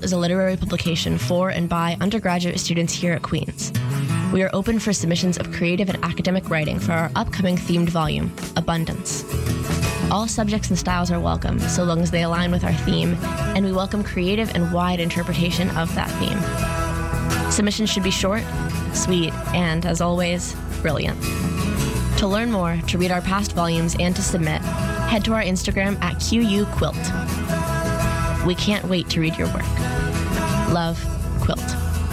is a literary publication for and by undergraduate students here at Queen's. We are open for submissions of creative and academic writing for our upcoming themed volume, Abundance. All subjects and styles are welcome, so long as they align with our theme, and we welcome creative and wide interpretation of that theme. Submissions should be short, sweet, and, as always, brilliant. To learn more, to read our past volumes, and to submit, head to our Instagram at QUQuilt. We can't wait to read your work. Love, Quilt.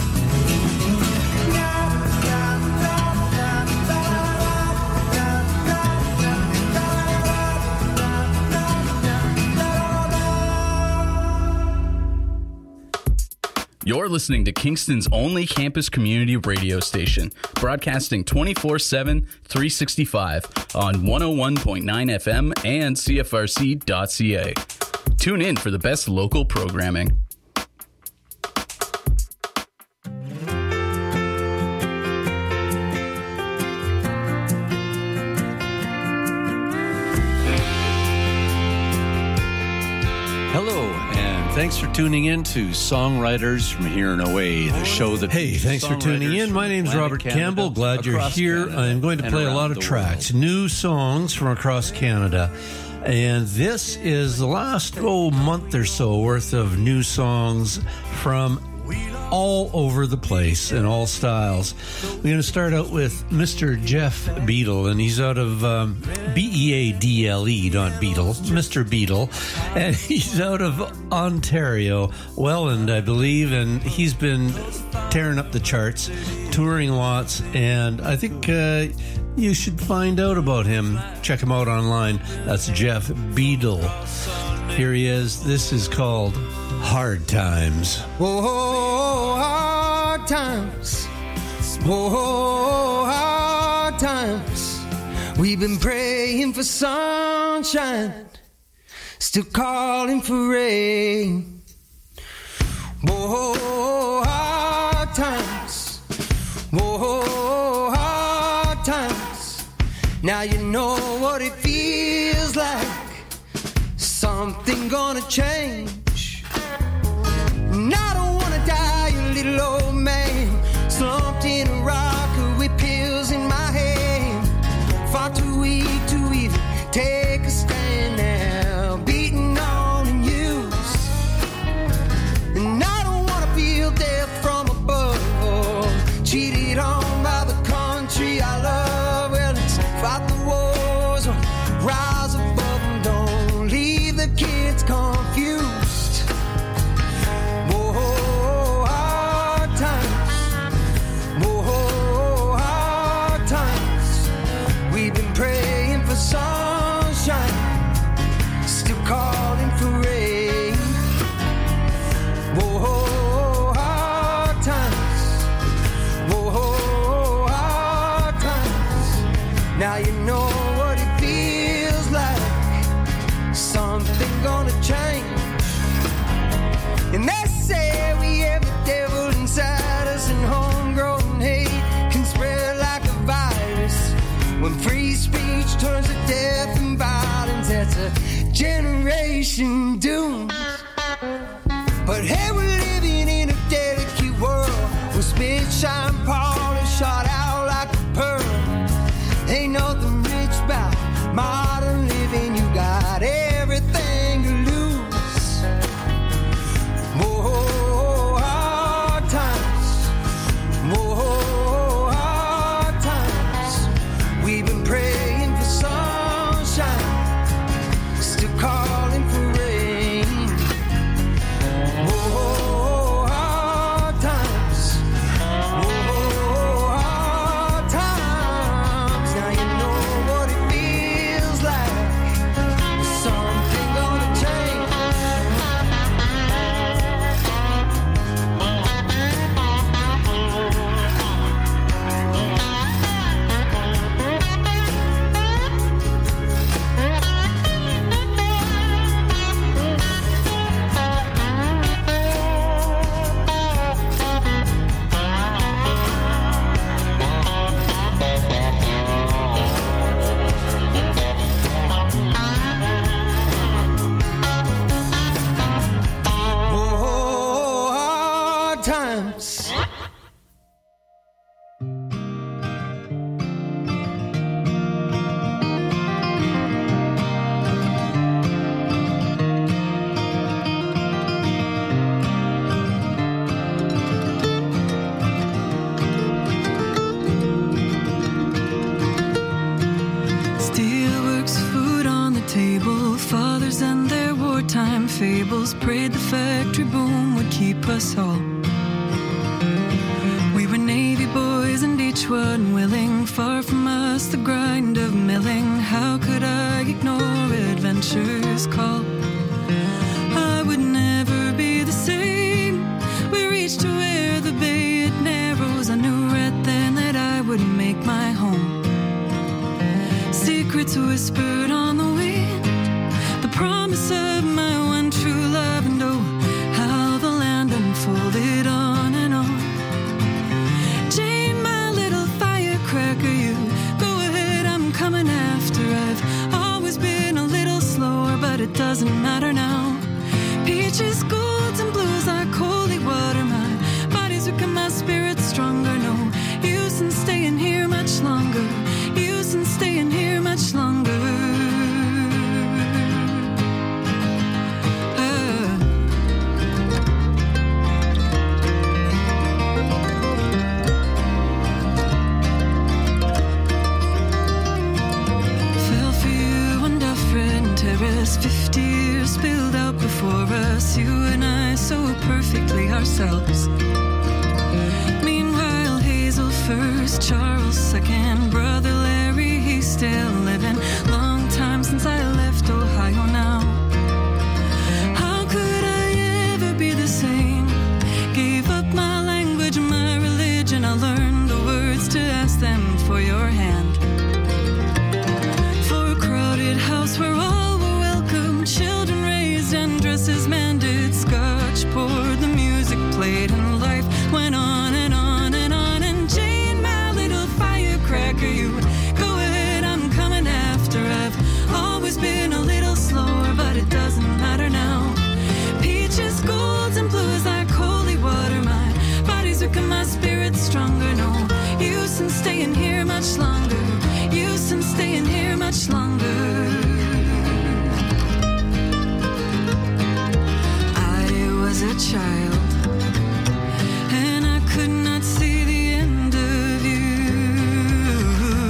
You're listening to Kingston's only campus community radio station, broadcasting 24/7, 365 on 101.9 FM and CFRC.ca. Tune in for the best local programming. Thanks for tuning in to Songwriters from Here and Away, the show that... Hey, thanks for tuning in. My name's Robert Campbell. Glad you're here. I'm going to play a lot of tracks, new songs from across Canada. And this is the last month or so worth of new songs from all over the place in all styles. We're going to start out with Mr. Jeff Beadle, and he's out of Beadle, not Beetle, Mr. Beadle, and he's out of Ontario, Welland, I believe, and he's been tearing up the charts, touring lots, and I think you should find out about him. Check him out online. That's Jeff Beadle. Here he is. This is called Hard Times. Oh, hard times. Oh, hard times. We've been praying for sunshine, still calling for rain. Oh, hard times. Oh, hard times. Now you know what it feels like. Something gonna change. And I don't wanna die, you little old man, slumped in a rocker with pills in my hand. Far too weak to even take a stand now. Beaten on and used. And I don't wanna feel death from above. Cheated on by the country I love. Well, let's fight the wars or rise above them. Don't leave the kids confused. Whoa, hard times. Whoa, hard times. We've been praying for sunshine, still calling for rain. Whoa, hard times. Whoa, hard times. Now you know what it feels like. Something gonna change. And they say we have the devil inside us, and homegrown hate can spread like a virus. When free speech turns to death and violence, that's a generation doomed. But hey, we're living in a delicate world where spit, shine, polish, shot out like a pearl. Ain't nothing rich about modern living. You got everything to lose. Whoa, hard times. Whoa, hard times. We've been praying for sunshine, still calling for rain. times. Fathers and their wartime fables prayed the factory boom would keep us all. We were Navy boys and each one willing, far from us the grind of milling. How could I ignore adventure's call? I would never be the same. We reached to where the bay it narrows. I knew right then that I would make my home. Secrets whispered on the wind, the promise of my one true love, and oh, how the land unfolded on and on. Jane, my little firecracker, you go ahead, I'm coming after. I've always been a little slower, but it doesn't matter now. Peaches, golds, and blues like holy water, my body's weak and my spirit's stronger. No use in staying here much longer, use in staying here much longer. Fell for you on Dufferin Terrace, 50 years spilled out before us, you and I so perfectly ourselves. Meanwhile, Hazel first, Charles second, brother Larry, he's still living. Long time since I left Ohio now. How could I ever be the same? Gave up my language, my religion. I learned the words to ask them for your hand. For a crowded house where all were welcome, children raised and dresses mended, scotch poured, the music played, and life went on and on and on. And Jane, my little firecracker, you go ahead, I'm coming after. I've always been a little slower, but it doesn't matter now. Peaches, golds, and blues like holy water, my body's weak and my spirit's stronger. No use in staying here much longer, use in staying here much longer. I was a child, and I could not see the end of you.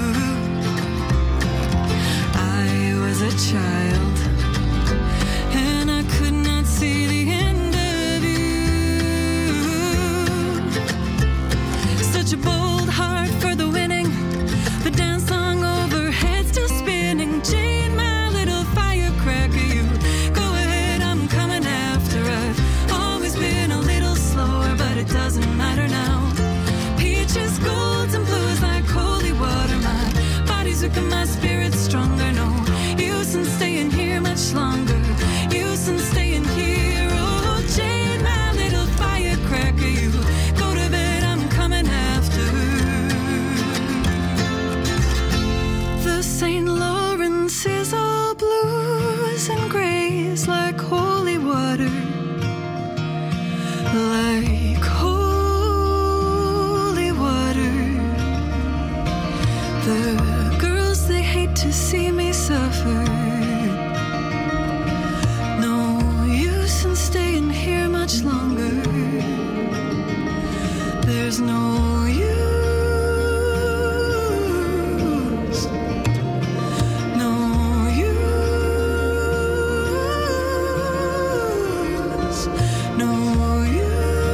I was a child, and I could not see the end of you. Such a bold heart for the winning, the dance song overhead still spinning. Jane, my little firecracker, you go ahead, I'm coming after. I've always been a little slower, but it doesn't matter now. Peaches, golds, and blues like holy water, my body's weak and my spirit's stronger. No use in staying here much longer, use in staying here. Oh, Jane, my little firecracker, you go to bed, I'm coming after. The St. Lawrence is all blues and grays like holy water, like holy water. The girls, they hate to see me suffer. No use in staying here much longer. There's no use, no use, no use.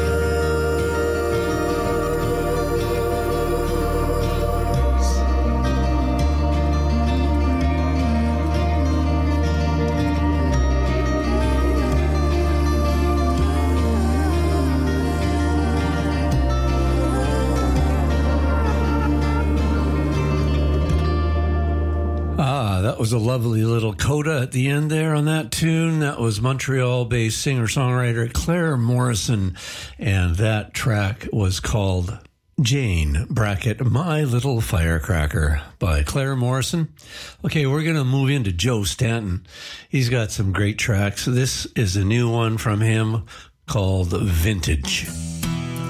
That was a lovely little coda at the end there on that tune. That was Montreal-based singer-songwriter Claire Morrison, and that track was called Jane, bracket, My Little Firecracker by Claire Morrison. Okay, we're going to move into Joe Stanton. He's got some great tracks. This is a new one from him called Vintage.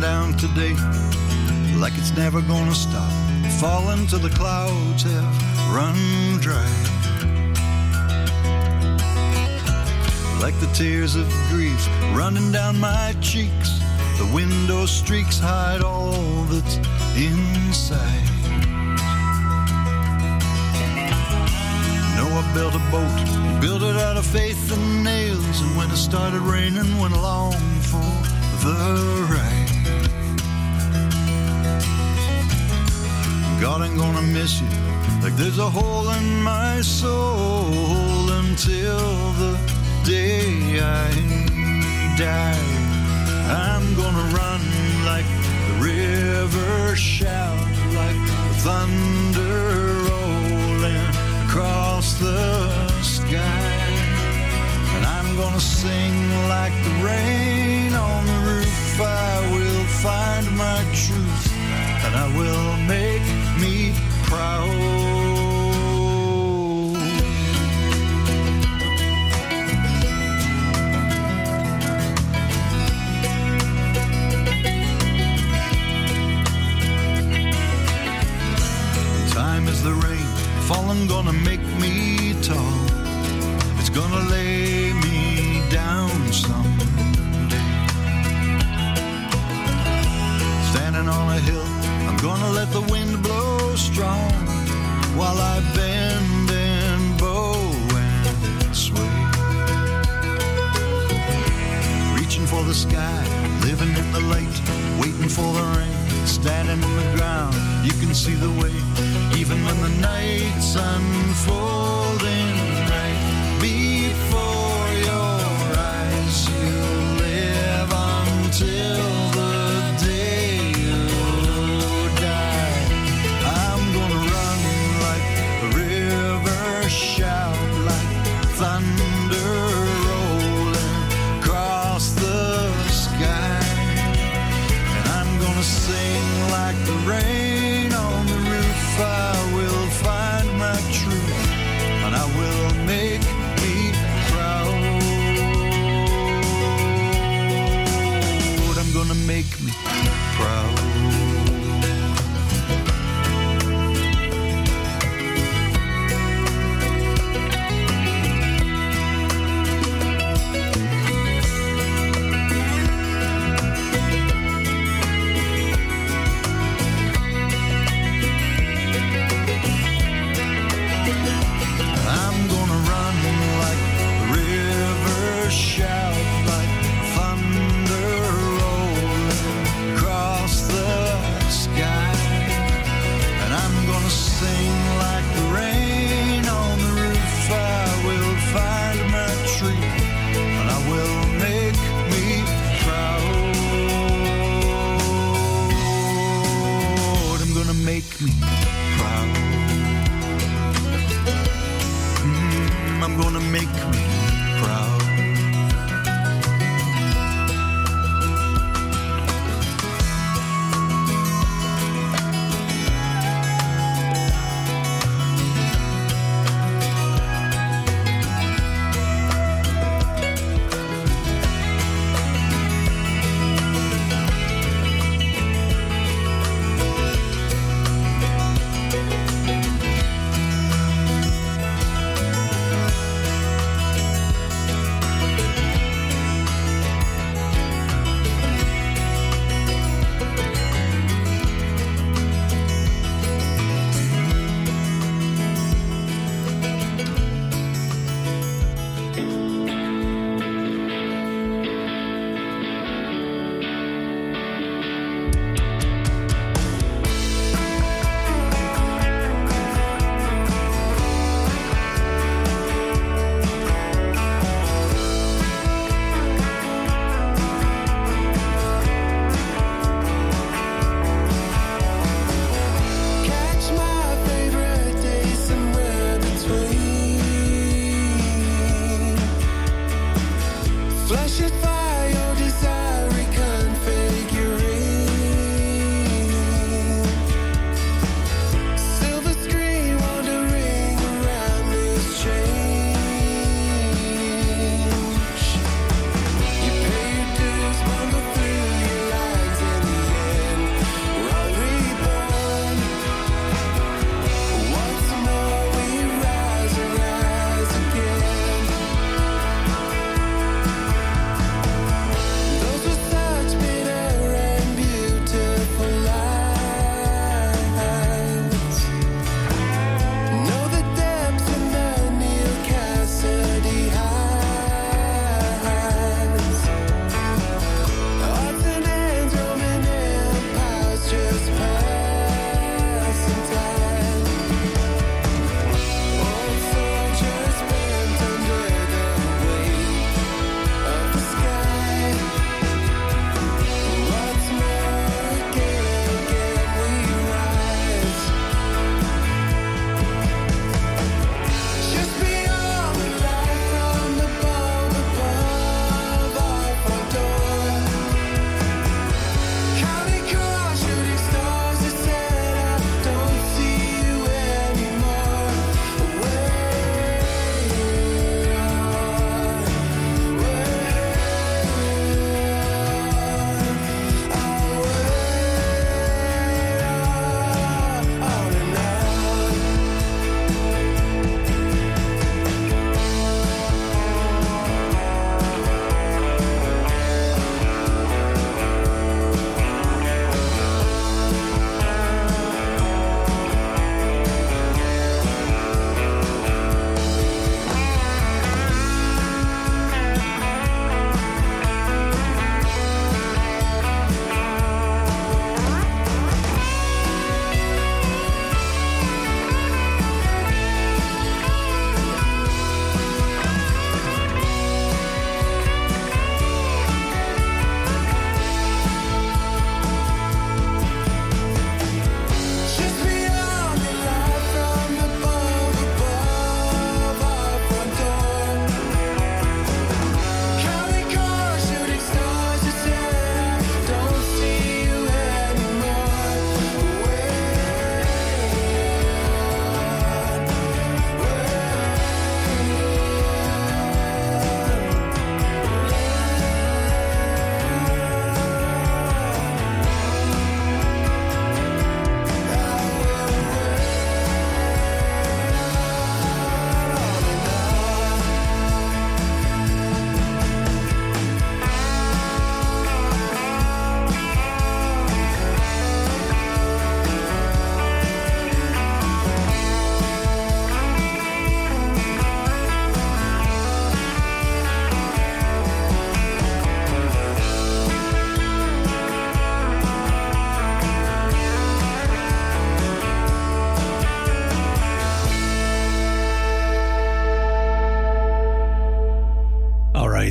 down today like it's never gonna stop, falling till the clouds have run dry. Like the tears of grief running down my cheeks, the window streaks hide all that's inside. Noah built a boat, built it out of faith and nails, and when it started raining, went along for the ride. God ain't gonna miss you like there's a hole in my soul until the day I die. I'm gonna run like the river, shout like the thunder rolling across the sky. And I'm gonna sing like the rain on the roof. I will find my truth, and I will make me proud. Time is the rain falling, gonna make me tall. It's gonna lay me down someday. Standing on a hill, I'm gonna let the wind blow strong while I bend and bow and sway. Reaching for the sky, living in the light, waiting for the rain, standing on the ground, you can see the way, even when the night's unfolding right before your eyes. You live until the day you die. I'm gonna run like the river, shout like thunder rolling across the sky. And I'm gonna sing like the rain on the roof. I will find my truth, and I will make me proud. I'm gonna make me proud. I'm gonna run like the river, shout like thunder rolling across the sky. And I'm gonna sing like the rain on the roof. I will find my truth, and I will make me proud. I'm gonna make me proud. I'm gonna make me proud.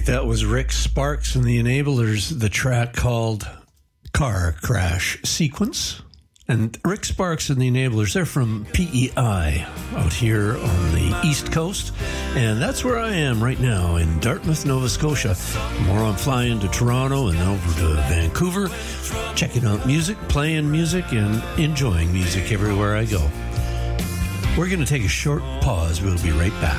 That was Rick Sparks and the Enablers, the track called Car Crash Sequence. And Rick Sparks and the Enablers, they're from PEI out here on the East Coast. And that's where I am right now in Dartmouth, Nova Scotia. More on flying to Toronto and over to Vancouver, checking out music, playing music, and enjoying music everywhere I go. We're going to take a short pause. We'll be right back.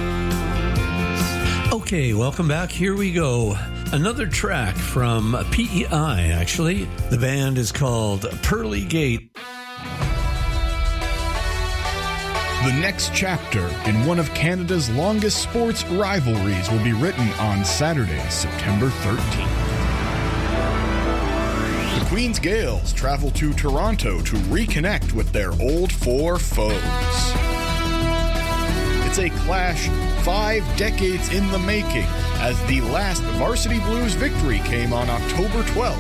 Okay, welcome back. Here we go. Another track from PEI, actually. The band is called Pearly Gate. The next chapter in one of Canada's longest sports rivalries will be written on Saturday, September 13th. The Queen's Gaels travel to Toronto to reconnect with their old four foes. It's a clash 5 decades in the making, as the last Varsity Blues victory came on October 12,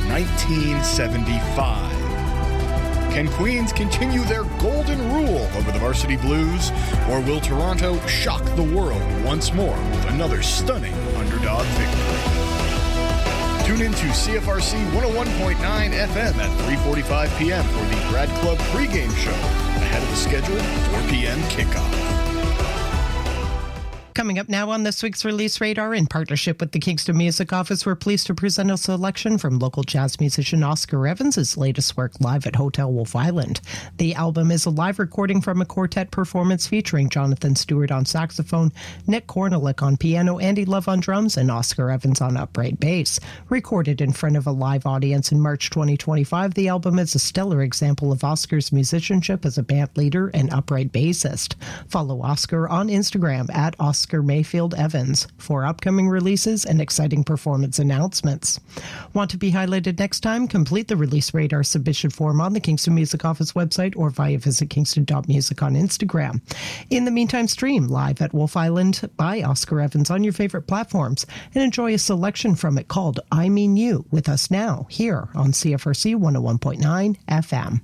1975. Can Queens continue their golden rule over the Varsity Blues, or will Toronto shock the world once more with another stunning underdog victory? Tune in to CFRC 101.9 FM at 3:45 p.m. for the Grad Club pregame show, ahead of the scheduled 4 p.m. kickoff. Coming up now on this week's Release Radar, in partnership with the Kingston Music Office, we're pleased to present a selection from local jazz musician Oscar Evans' latest work, live at Hotel Wolf Island. The album is a live recording from a quartet performance featuring Jonathan Stewart on saxophone, Nick Kornelik on piano, Andy Love on drums, and Oscar Evans on upright bass. Recorded in front of a live audience in March 2025, the album is a stellar example of Oscar's musicianship as a band leader and upright bassist. Follow Oscar on Instagram at Oscar Mayfield Evans for upcoming releases and exciting performance announcements. Want to be highlighted next time? Complete the Release Radar submission form on the Kingston Music Office website or via visit kingston.music on Instagram. In the meantime, stream live at Wolf Island by Oscar Evans on your favorite platforms and enjoy a selection from it called I Mean You with us now here on CFRC 101.9 FM.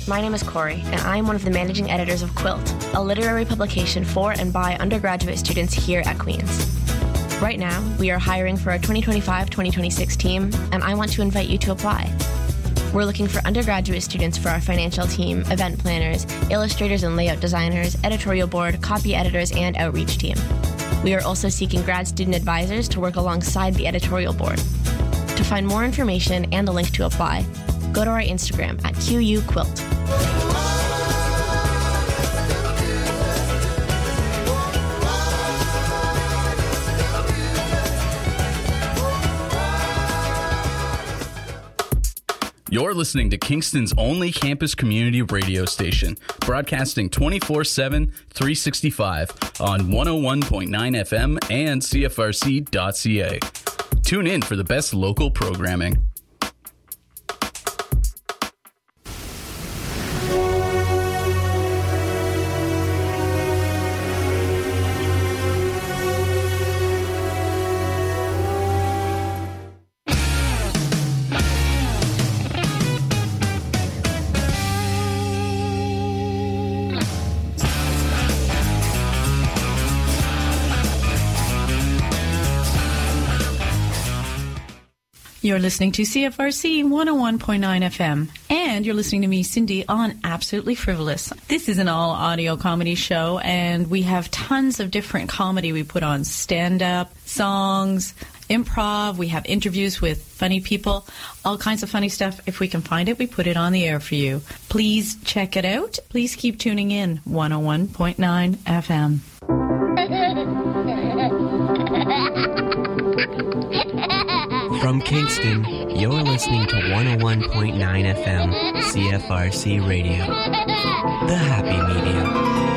my name is Corey, and I am one of the managing editors of Quilt, a literary publication for and by undergraduate students here at Queen's. Right now, we are hiring for our 2025-2026 team, and I want to invite you to apply. We're looking for undergraduate students for our financial team, event planners, illustrators and layout designers, editorial board, copy editors, and outreach team. We are also seeking grad student advisors to work alongside the editorial board. To find more information and a link to apply, go to our Instagram at QUQuilt. You're listening to Kingston's only campus community radio station, broadcasting 24/7, 365 on 101.9 FM and CFRC.ca. Tune in for the best local programming. You're listening to CFRC 101.9 FM, and you're listening to me, Cindy, on Absolutely Frivolous. This is an all-audio comedy show, and we have tons of different comedy we put on: stand-up, songs, improv. We have interviews with funny people, all kinds of funny stuff. If we can find it, we put it on the air for you. Please check it out. Please keep tuning in. 101.9 FM. From Kingston, you're listening to 101.9 FM, CFRC Radio, the happy medium.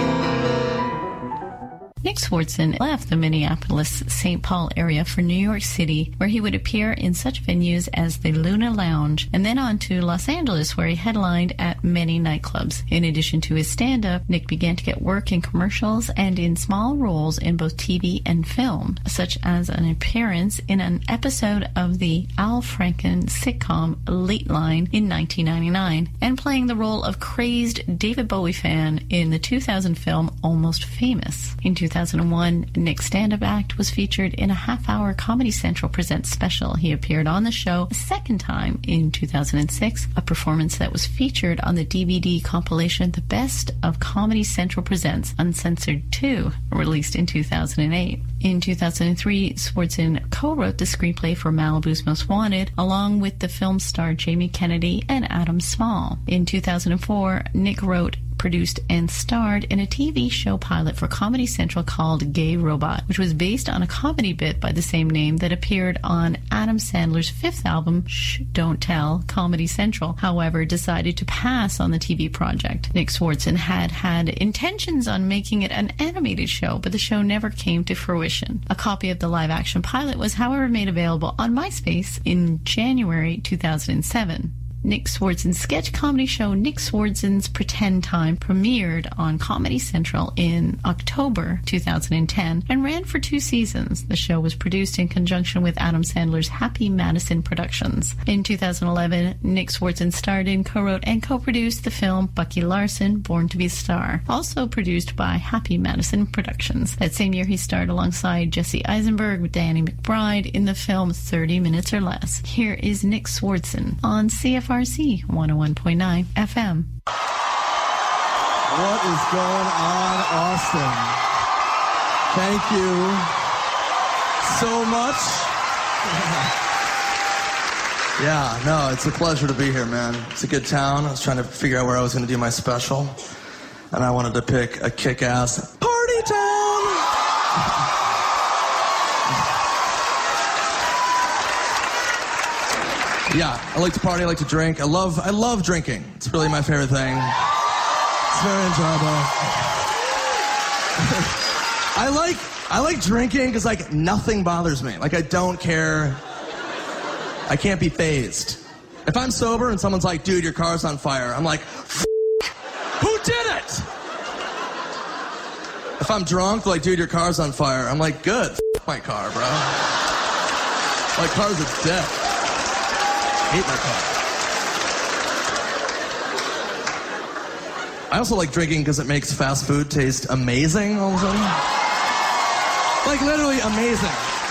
Nick Swardson left the Minneapolis-St. Paul area for New York City, where he would appear in such venues as the Luna Lounge, and then on to Los Angeles, where he headlined at many nightclubs. In addition to his stand-up, Nick began to get work in commercials and in small roles in both TV and film, such as an appearance in an episode of the Al Franken sitcom Late Line in 1999, and playing the role of crazed David Bowie fan in the 2000 film Almost Famous. In 2001, Nick's stand-up act was featured in a half-hour Comedy Central Presents special. He appeared on the show a second time in 2006, a performance that was featured on the DVD compilation The Best of Comedy Central Presents Uncensored 2, released in 2008. In 2003, Swardson co-wrote the screenplay for Malibu's Most Wanted, along with the film star Jamie Kennedy and Adam Small. In 2004, Nick wrote, produced, and starred in a TV show pilot for Comedy Central called Gay Robot, which was based on a comedy bit by the same name that appeared on Adam Sandler's fifth album, Shh, Don't Tell, Comedy Central, however, decided to pass on the TV project. Nick Swardson had intentions on making it an animated show, but the show never came to fruition. A copy of the live-action pilot was, however, made available on MySpace in January 2007. Nick Swardson's sketch comedy show Nick Swardson's Pretend Time premiered on Comedy Central in October 2010 and ran for 2 seasons. The show was produced in conjunction with Adam Sandler's Happy Madison Productions. In 2011, Nick Swardson starred in, co-wrote, and co-produced the film Bucky Larson, Born to be a Star, also produced by Happy Madison Productions. That same year, he starred alongside Jesse Eisenberg with Danny McBride in the film 30 Minutes or Less. Here is Nick Swardson on CFRC 101.9 FM. What is going on, Austin? Thank you so much. Yeah, no, it's a pleasure to be here, man. It's a good town. I was trying to figure out where I was going to do my special, and I wanted to pick a kick-ass party town. Yeah, I like to party, I like to drink. I love drinking. It's really my favorite thing. It's very enjoyable. I like drinking because, like, nothing bothers me. Like, I don't care. I can't be fazed. If I'm sober and someone's like, dude, your car's on fire, I'm like, who did it? If I'm drunk, like, dude, your car's on fire, I'm like, good, my car, bro. My car's a dick. I hate my I also like drinking because it makes fast food taste amazing all of a sudden. Like literally amazing.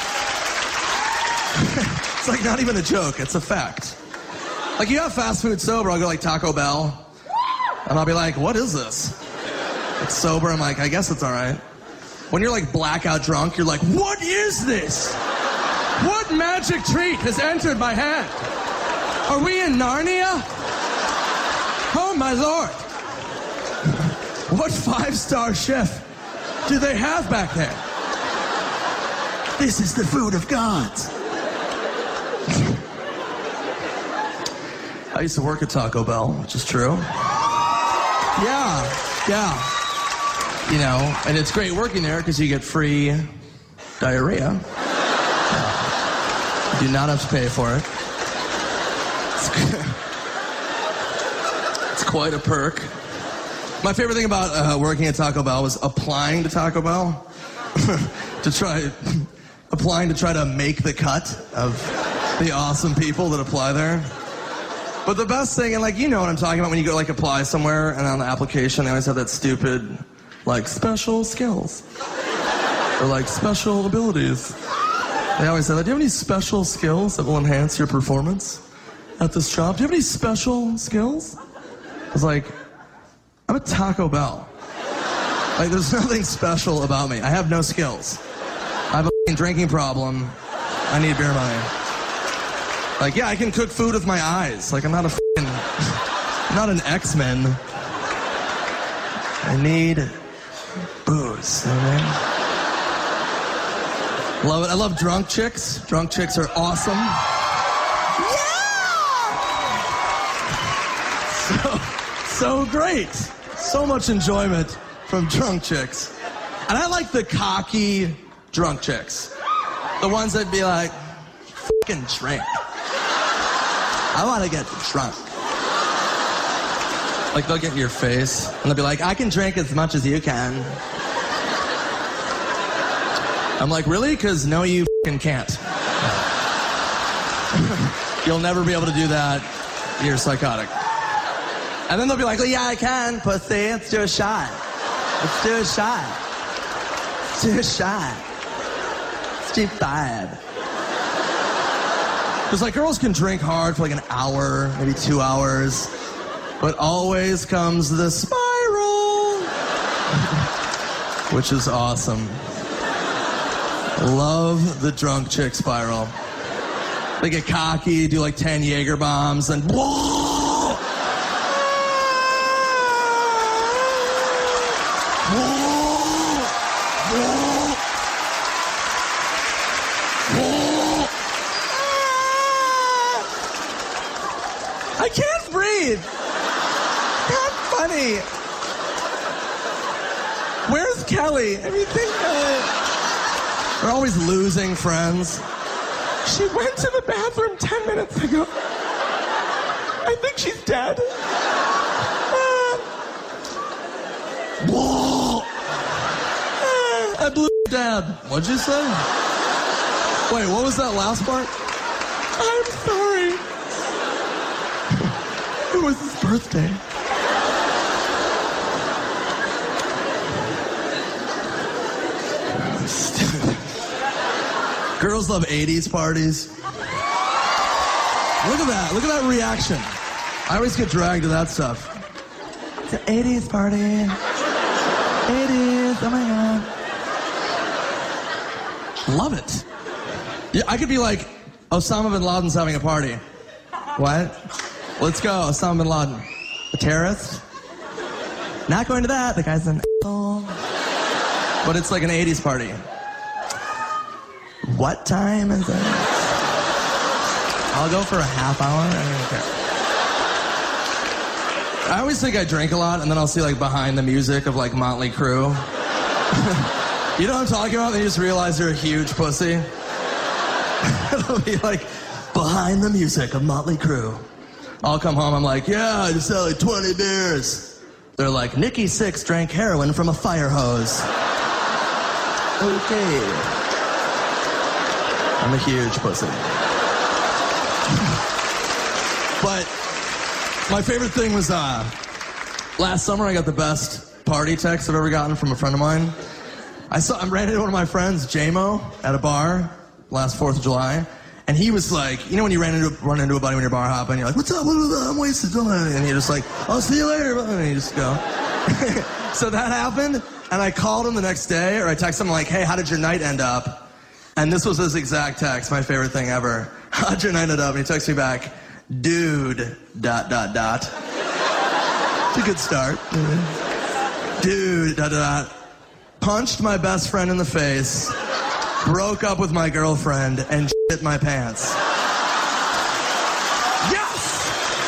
It's like not even a joke, it's a fact. Like you have fast food sober, I'll go like Taco Bell, and I'll be like, what is this? It's sober, I'm like, I guess it's all right. When you're like blackout drunk, you're like, what is this? What magic treat has entered my hand? Are we in Narnia? Oh my Lord. What 5-star chef do they have back there? This is the food of gods. I used to work at Taco Bell, which is true. Yeah. You know, and it's great working there because you get free diarrhea. You do not have to pay for it. It's quite a perk. My favorite thing about working at Taco Bell was applying to Taco Bell applying to try to make the cut of the awesome people that apply there. But the best thing, and like you know what I'm talking about when you go like apply somewhere and on the application they always have that stupid like special skills or like special abilities. They always say that. Do you have any special skills that will enhance your performance at this job? Do you have any special skills? I was like, I'm at Taco Bell. Like there's nothing special about me. I have no skills. I have a drinking problem. I need beer money. Like, yeah, I can cook food with my eyes. Like, I'm not not an X-Men. I need booze. You know what I mean? Love it. I love drunk chicks. Drunk chicks are awesome. Yeah! So great. So much enjoyment from drunk chicks. And I like the cocky drunk chicks. The ones that be like, fucking drink. I want to get drunk. Like they'll get in your face and they'll be like, I can drink as much as you can. I'm like, really? Because no, you fucking can't. You'll never be able to do that. You're psychotic. And then they'll be like, well, yeah, I can, pussy. Let's do a shot. Let's do a shot. Let's do a shot. Let's do 5. Because like girls can drink hard for like an hour, maybe 2 hours, but always comes the spiral, which is awesome. Love the drunk chick spiral. They get cocky, do like 10 Jaeger bombs, and whoa! I can't breathe. Not funny. Where's Kelly? I mean, we're always losing friends. She went to the bathroom 10 minutes ago. I think she's dead. I blew Dad. What'd you say? Wait, what was that last part? I'm sorry. It was his birthday. Girls love 80s parties. Look at that. Look at that reaction. I always get dragged to that stuff. It's an 80s party. 80s. Oh my God. Love it. Yeah, I could be like, Osama bin Laden's having a party. What? Let's go, Osama bin Laden. A terrorist? Not going to that. The guy's an asshole. But it's like an 80s party. What time is it? I'll go for a half hour. I don't care. I always think I drink a lot, and then I'll see like behind the music of like Motley Crue. You know what I'm talking about? They just realize they're a huge pussy. It'll be like behind the music of Motley Crue. I'll come home, I'm like, yeah, I just had like 20 beers. They're like, Nikki Sixx drank heroin from a fire hose. Okay. I'm a huge pussy. But my favorite thing was Last summer, I got the best party text I've ever gotten from a friend of mine. I ran into one of my friends, J-Mo, at a bar last 4th of July, and he was like, you know when you run into a buddy when you're bar hopping, you're like, what's up, I'm wasted, and you're just like, I'll see you later, and you just go. So that happened, and I called him the next day, or I texted him like, hey, how did your night end up? And this was his exact text, my favorite thing ever. How'd your night end up? And he texted me back, dude, ... It's a good start. Dude, ... Punched my best friend in the face, broke up with my girlfriend, and shit my pants. Yes!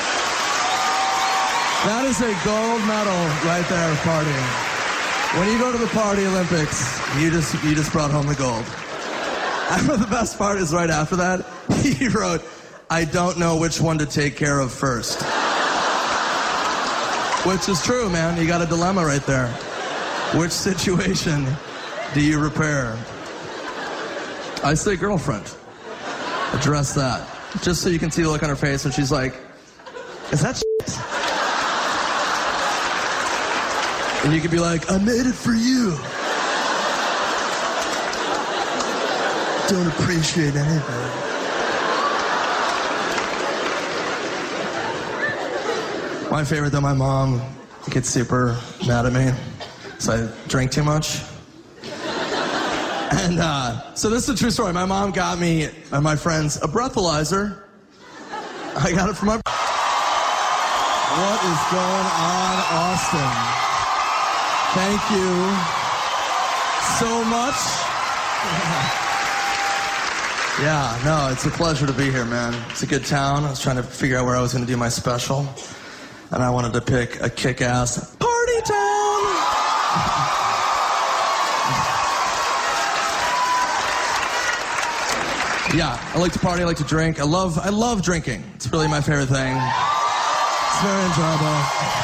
That is a gold medal right there, partying. When you go to the Party Olympics, you just brought home the gold. And the best part is right after that, he wrote, I don't know which one to take care of first. Which is true, man. You got a dilemma right there. Which situation do you repair? I say girlfriend. Address that. Just so you can see the look on her face when she's like, is that shit? And you could be like, I made it for you. Don't appreciate anything. My favorite, though, my mom gets super mad at me. So I drink too much. And so this is a true story. My mom got me and my friends a breathalyzer. I got it from my... What is going on, Austin? Thank you so much. Yeah, no, it's a pleasure to be here, man. It's a good town. I was trying to figure out where I was going to do my special. And I wanted to pick a kick-ass party town. Yeah, I like to party, I like to drink. I love drinking. It's really my favorite thing. It's very enjoyable.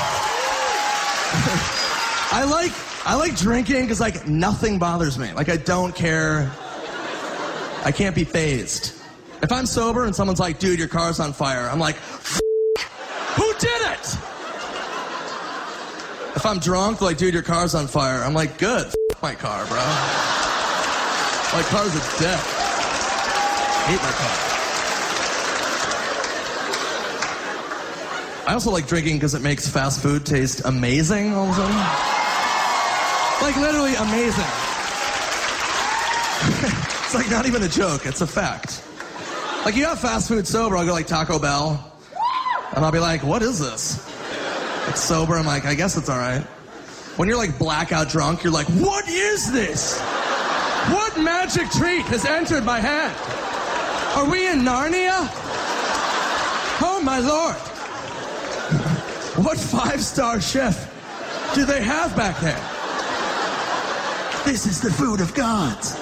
I like drinking because like nothing bothers me. Like I don't care. I can't be fazed. If I'm sober and someone's like, dude, your car's on fire, I'm like, who did it? If I'm drunk, they're like, dude, your car's on fire, I'm like, good, my car, bro. My car's a dick. Hate my car. I also like drinking because it makes fast food taste amazing all of a sudden. Like literally amazing. It's like not even a joke, it's a fact. Like you have fast food sober, I'll go like Taco Bell, and I'll be like, what is this? It's sober, I'm like, I guess it's all right. When you're like blackout drunk, you're like, what is this? What magic treat has entered my hand? Are we in Narnia? Oh my Lord. What 5-star chef do they have back there? This is the food of gods.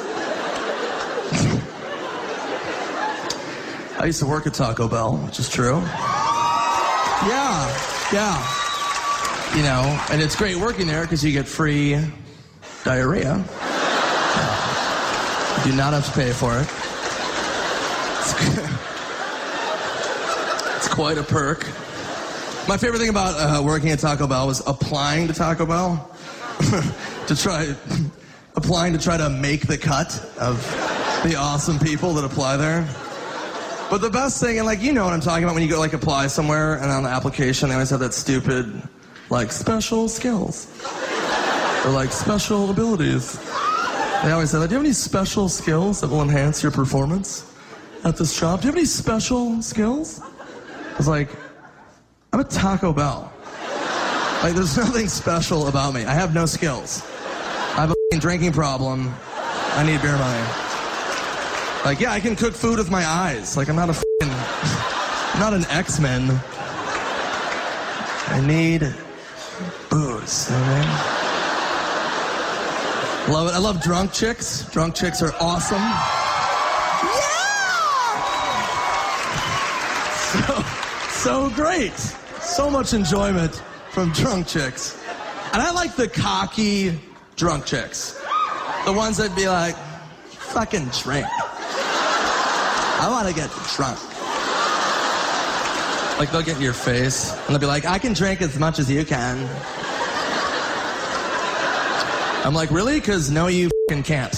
I used to work at Taco Bell, which is true. Yeah. You know, and it's great working there because you get free diarrhea. You do not have to pay for it. It's quite a perk. My favorite thing about working at Taco Bell was applying to Taco Bell to try to make the cut of the awesome people that apply there. But the best thing, and like you know what I'm talking about when you go like apply somewhere and on the application they always have that stupid like special skills or like special abilities. They always say, do you have any special skills that will enhance your performance at this job? Do you have any special skills? I was like, I'm at Taco Bell. Like there's nothing special about me. I have no skills. I have a drinking problem. I need beer money. Like, yeah, I can cook food with my eyes. Like, I'm not an X-Men. I need booze, you know what I mean? Love it. I love drunk chicks. Drunk chicks are awesome. Yeah! So great. So much enjoyment from drunk chicks. And I like the cocky drunk chicks. The ones that be like, fucking drink. I want to get drunk. Like, they'll get in your face, and they'll be like, I can drink as much as you can. I'm like, really? Because no, you f***ing can't.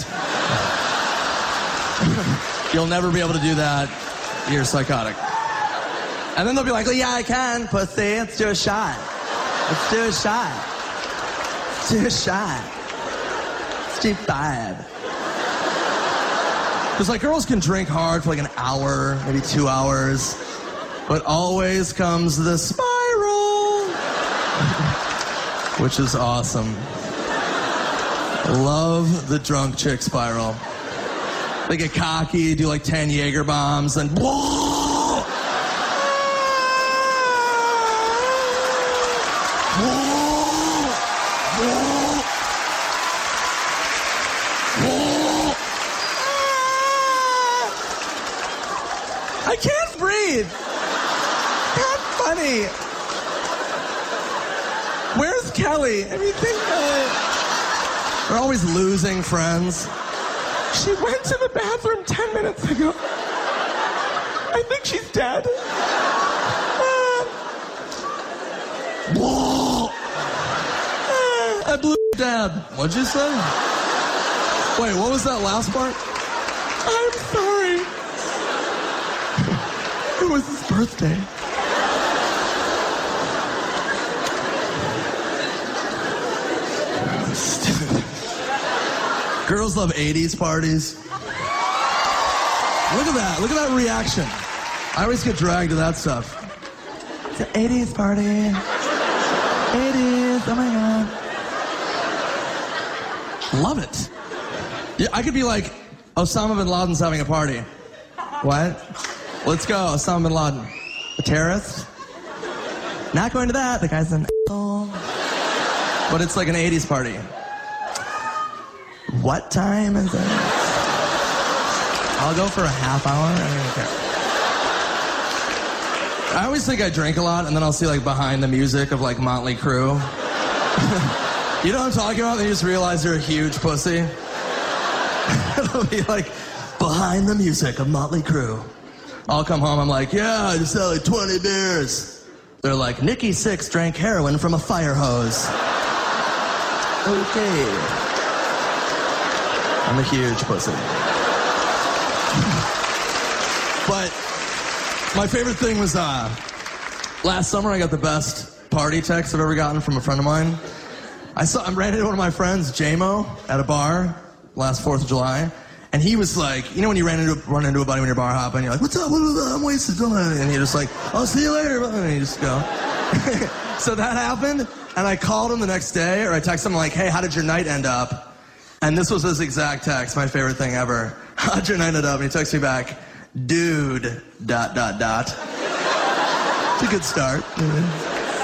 You'll never be able to do that. You're psychotic. And then they'll be like, well, yeah, I can, pussy. Let's do a shot. Let's do a shot. Let's do a shot. Let's do 5. Because, like, girls can drink hard for, like, an hour, maybe 2 hours. But always comes the spiral. Which is awesome. Love the drunk chick spiral. They get cocky, do like 10 Jaeger bombs, and whoa! I can't breathe. That's funny. Where's Kelly? Everything good. We're always losing friends. She went to the bathroom 10 minutes ago. I think she's dead. I blew dad. What'd you say? Wait, what was that last part? I'm sorry. It was his birthday. Girls love 80s parties. Look at that. Look at that reaction. I always get dragged to that stuff. It's an 80s party. 80s. Oh my God. Love it. Yeah, I could be like, Osama bin Laden's having a party. What? Let's go, Osama bin Laden. A terrorist? Not going to that. The guy's an asshole. But it's like an 80s party. What time is it? I'll go for a half hour. I don't care. I always think I drink a lot, and then I'll see like behind the music of like Motley Crue. You know what I'm talking about? They just realize you're a huge pussy. It'll be like behind the music of Motley Crue. I'll come home, I'm like, yeah, I just had like 20 beers. They're like, Nikki Sixx drank heroin from a fire hose. Okay. I'm a huge pussy. But my favorite thing was last summer I got the best party text I've ever gotten from a friend of mine. I ran into one of my friends, J-Mo, at a bar last 4th of July. And he was like, you know when you run into a buddy when you're bar hopping, you're like, what's up? I'm wasted. And you're just like, I'll see you later. And you just go. So that happened. And I called him the next day, or I texted him like, hey, how did your night end up? And this was his exact text, my favorite thing ever. How'd your night end up? And he texted me back, dude, ... It's a good start. Dude, ...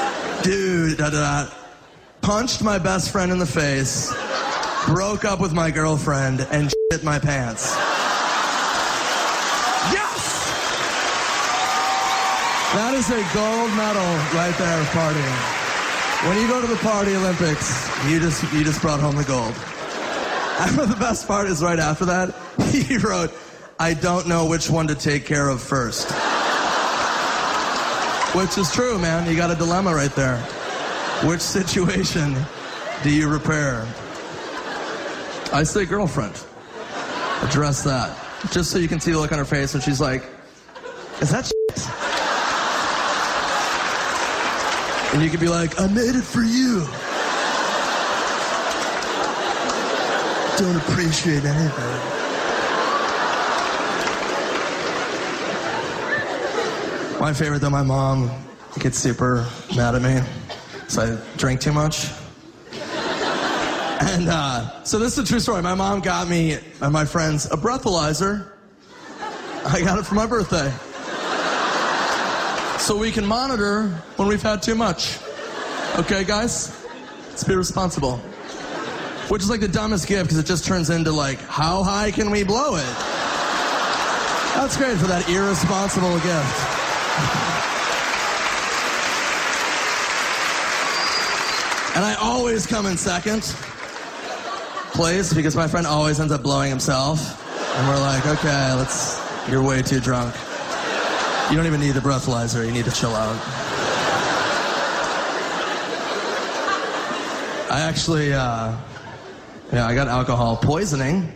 Punched my best friend in the face, broke up with my girlfriend, and shit my pants. Yes! That is a gold medal right there of partying. When you go to the Party Olympics, you just brought home the gold. I know the best part is right after that, he wrote, I don't know which one to take care of first. Which is true, man. You got a dilemma right there. Which situation do you repair? I say girlfriend. Address that. Just so you can see the look on her face when she's like, is that shit? And you can be like, I made it for you. Don't appreciate anything. My favorite though, my mom gets super mad at me. So I drank too much. And so this is a true story. My mom got me and my friends a breathalyzer. I got it for my birthday. So we can monitor when we've had too much. Okay, guys? Let's be responsible. Which is like the dumbest gift because it just turns into like, how high can we blow it? That's great for that irresponsible gift. And I always come in second place because my friend always ends up blowing himself. And we're like, okay, you're way too drunk. You don't even need the breathalyzer. You need to chill out. I actually, I got alcohol poisoning.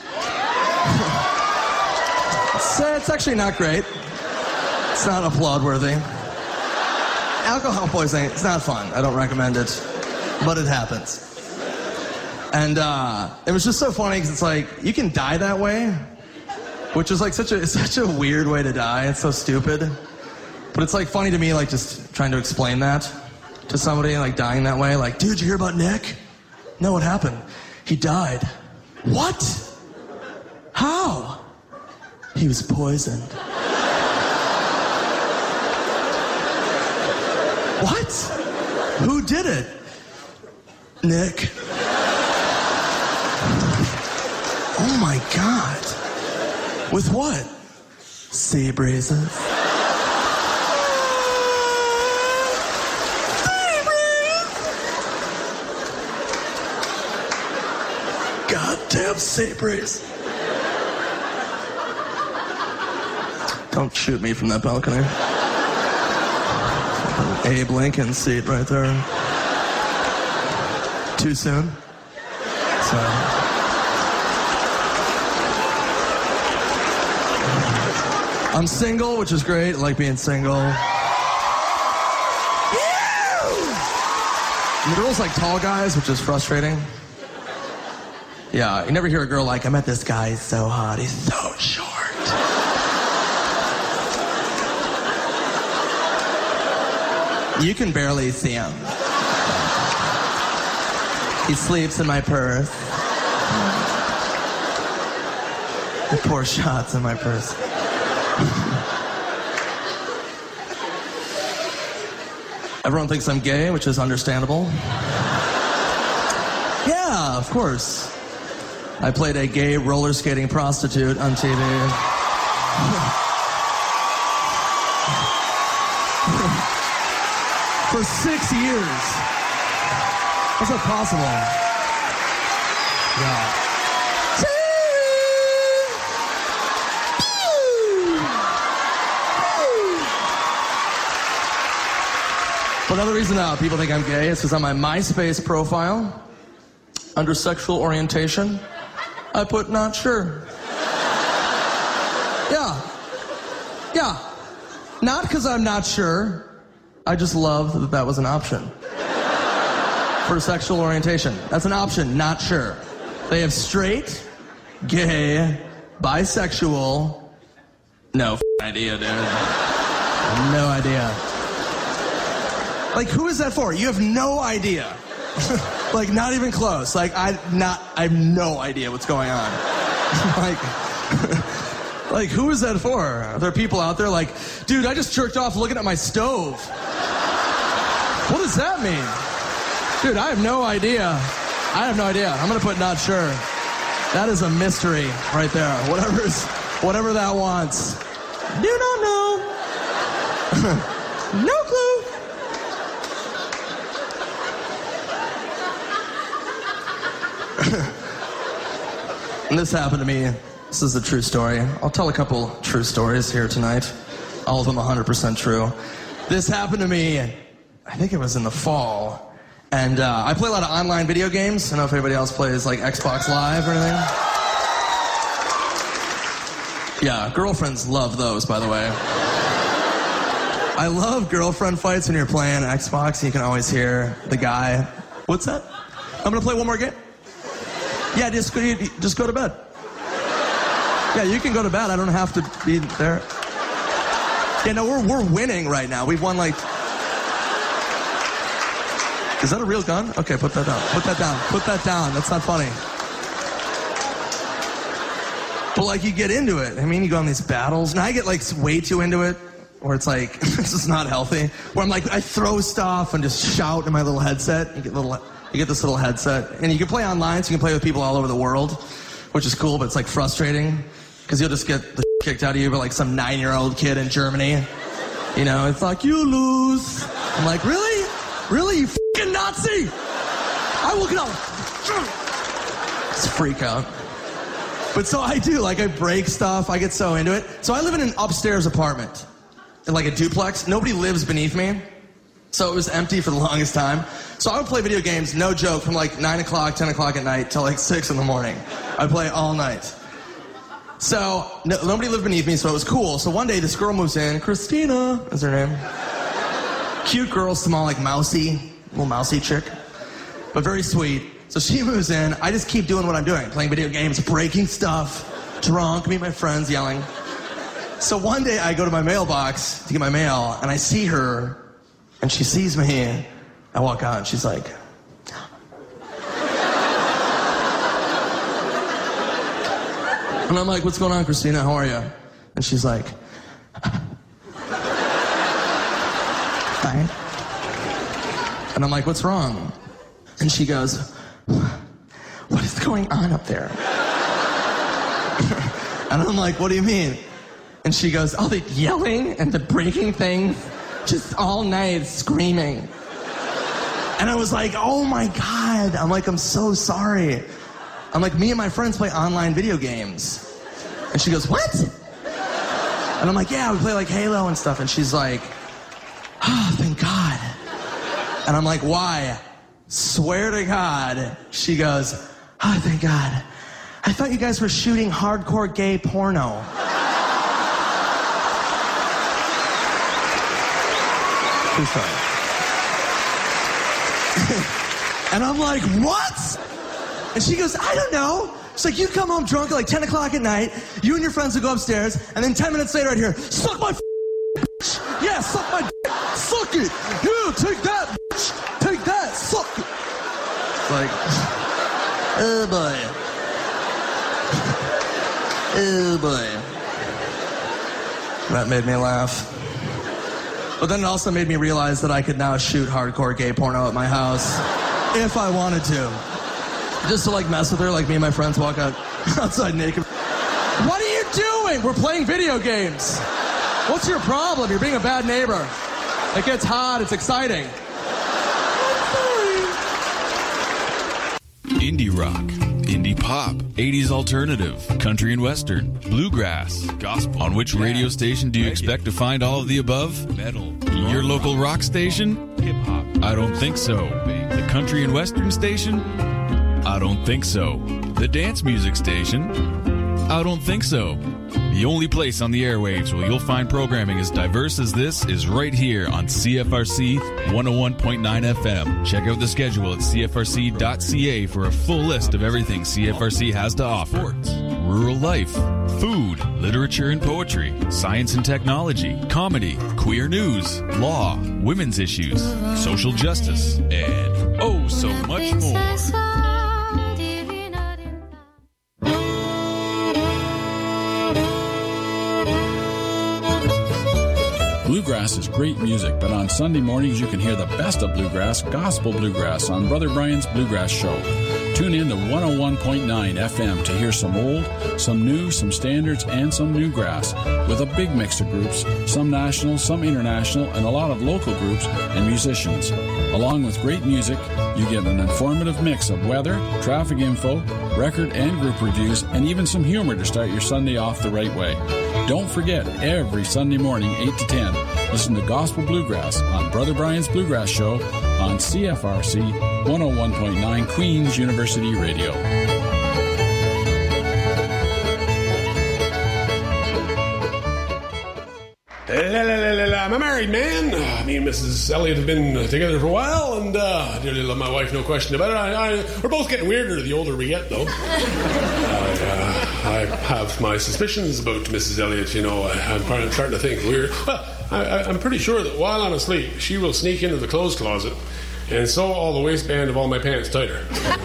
It's actually not great. It's not applaud-worthy. Alcohol poisoning, it's not fun. I don't recommend it, but it happens. And it was just so funny because it's like, you can die that way, which is like such a weird way to die. It's so stupid. But it's like funny to me, like just trying to explain that to somebody, like dying that way. Like, dude, you hear about Nick? No, what happened? He died. What? How? He was poisoned. What? Who did it? Nick. Oh my God. With what? Sea breezes. Goddamn sea breeze. Don't shoot me from that balcony. Abe Lincoln seat right there. Too soon? Sorry. I'm single, which is great. I like being single. And the girls like tall guys, which is frustrating. Yeah, you never hear a girl like, I met this guy, he's so hot, he's so short. You can barely see him. He sleeps in my purse. I pour shots in my purse. Everyone thinks I'm gay, which is understandable. Yeah, of course. I played a gay roller skating prostitute on TV. For 6 years. How's that possible? Yeah. But another reason people think I'm gay is because on my MySpace profile, under sexual orientation, I put not sure. Yeah. Not because I'm not sure. I just love that that was an option. For sexual orientation. That's an option, not sure. They have straight, gay, bisexual. No idea, dude. No idea. Like, who is that for? You have no idea. Like, not even close. Like, I have no idea what's going on. Like, who is that for? Are there people out there like, dude, I just jerked off looking at my stove. What does that mean? Dude, I have no idea. I'm gonna put not sure. That is a mystery right there. Whatever that wants. Do not know. No clue. And this happened to me. This is a true story. I'll tell a couple true stories here tonight. All of them 100% true. This happened to me, I think it was in the fall. And I play a lot of online video games. I don't know if anybody else plays like Xbox Live or anything. Yeah, girlfriends love those, by the way. I love girlfriend fights when you're playing Xbox and you can always hear the guy. What's that? I'm gonna play one more game. Yeah, just go to bed. Yeah, you can go to bed. I don't have to be there. Yeah, no, we're winning right now. We've won like... Is that a real gun? Okay, put that down. Put that down. That's not funny. But like, you get into it. I mean, you go on these battles. And I get like way too into it, where it's like, this is not healthy. Where I'm like, I throw stuff and just shout in my little headset. You get this little headset. And you can play online, so you can play with people all over the world, which is cool, but it's like frustrating. Because you'll just get the kicked out of you by like some 9-year-old kid in Germany. You know, it's like, you lose. I'm like, really? Really, you f***ing Nazi? I will get out. It's a freak out. But so I do, like I break stuff, I get so into it. So I live in an upstairs apartment. in like a duplex. Nobody lives beneath me. So it was empty for the longest time. So I would play video games, no joke, from like 9 o'clock, 10 o'clock at night till like 6 in the morning. I'd play all night. So nobody lived beneath me, so it was cool. So one day this girl moves in. Christina is her name. Cute girl, small, like mousy, little mousy chick. But very sweet. So she moves in. I just keep doing what I'm doing. Playing video games, breaking stuff, drunk, meet my friends, yelling. So one day I go to my mailbox to get my mail, and I see her. And she sees me, I walk out, and she's like, and I'm like, what's going on, Christina? How are you? And she's like, fine. And I'm like, what's wrong? And she goes, what is going on up there? And I'm like, what do you mean? And she goes, oh, the yelling and the breaking things. Just all night screaming. And I was like, oh my God. I'm like, I'm so sorry. I'm like, me and my friends play online video games. And she goes, what? And I'm like, yeah, we play like Halo and stuff. And she's like, oh, thank God. And I'm like, why? Swear to God. She goes, oh, thank God. I thought you guys were shooting hardcore gay porno. And I'm like, what? And she goes, I don't know. She's like, you come home drunk at like 10 o'clock at night, you and your friends will go upstairs, and then 10 minutes later right here, suck my bitch. Yeah, suck my dick. Suck it. Yeah, take that, bitch. Take that, suck it. It's like, oh boy. Oh boy. That made me laugh. But then it also made me realize that I could now shoot hardcore gay porno at my house if I wanted to. Just to like mess with her, like me and my friends walk out outside naked. What are you doing? We're playing video games. What's your problem? You're being a bad neighbor. It gets hot, it's exciting. Indie rock, indie pop, 80s alternative, country and western, bluegrass, gospel. On which radio station do you expect to find all of the above? Metal. Your local rock station? Hip hop. I don't think so. The country and western station? I don't think so. The dance music station? I don't think so. The only place on the airwaves where you'll find programming as diverse as this is right here on CFRC 101.9 FM. Check out the schedule at cfrc.ca for a full list of everything CFRC has to offer. Sports, rural life, food, literature and poetry, science and technology, comedy, queer news, law, women's issues, social justice, and oh so much more. Bluegrass is great music, but on Sunday mornings you can hear the best of bluegrass, gospel bluegrass, on Brother Brian's Bluegrass Show. Tune in to 101.9 FM to hear some old, some new, some standards, and some new grass, with a big mix of groups, some national, some international, and a lot of local groups and musicians. Along with great music, you get an informative mix of weather, traffic info, record and group reviews, and even some humor to start your Sunday off the right way. Don't forget, every Sunday morning, 8 to 10, listen to Gospel Bluegrass on Brother Brian's Bluegrass Show on CFRC 101.9 Queen's University Radio. I'm a married man. Me and Mrs. Elliott have been together for a while, and I dearly love my wife, no question about it. We're both getting weirder the older we get, though. I have my suspicions about Mrs. Elliott, you know. I'm starting to think weird. Well, I'm pretty sure that while I'm asleep, she will sneak into the clothes closet and sew all the waistband of all my pants tighter.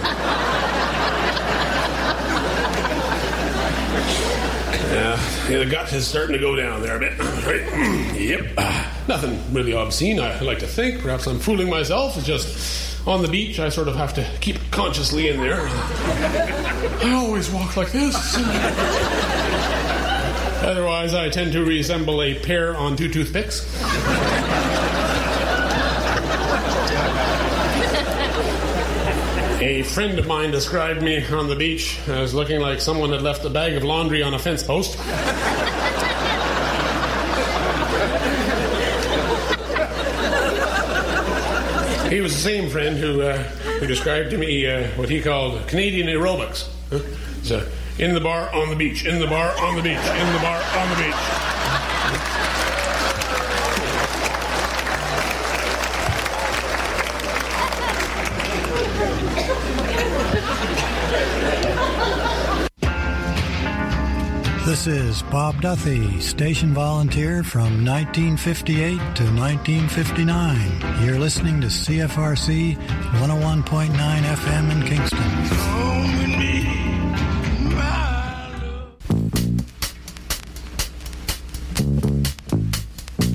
The gut is starting to go down there a bit. Right? Yep. Nothing really obscene, I like to think. Perhaps I'm fooling myself. It's just on the beach, I sort of have to keep consciously in there. I always walk like this. Otherwise, I tend to resemble a pear on two toothpicks. A friend of mine described me on the beach as looking like someone had left a bag of laundry on a fence post. He was the same friend who described to me what he called Canadian aerobics. It's in the bar, on the beach, in the bar, on the beach, in the bar, on the beach. This is Bob Duthie, station volunteer from 1958 to 1959. You're listening to CFRC 101.9 FM in Kingston.